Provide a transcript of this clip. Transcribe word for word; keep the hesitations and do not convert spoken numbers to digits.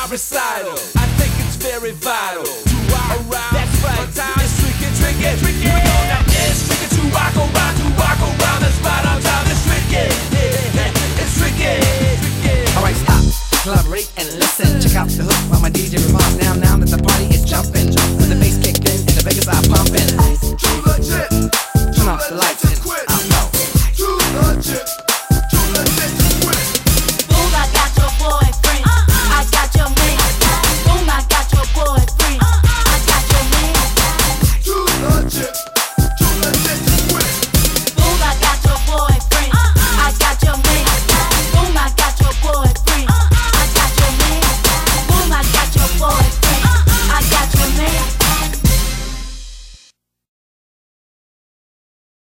my recital. I think it's very vital to our around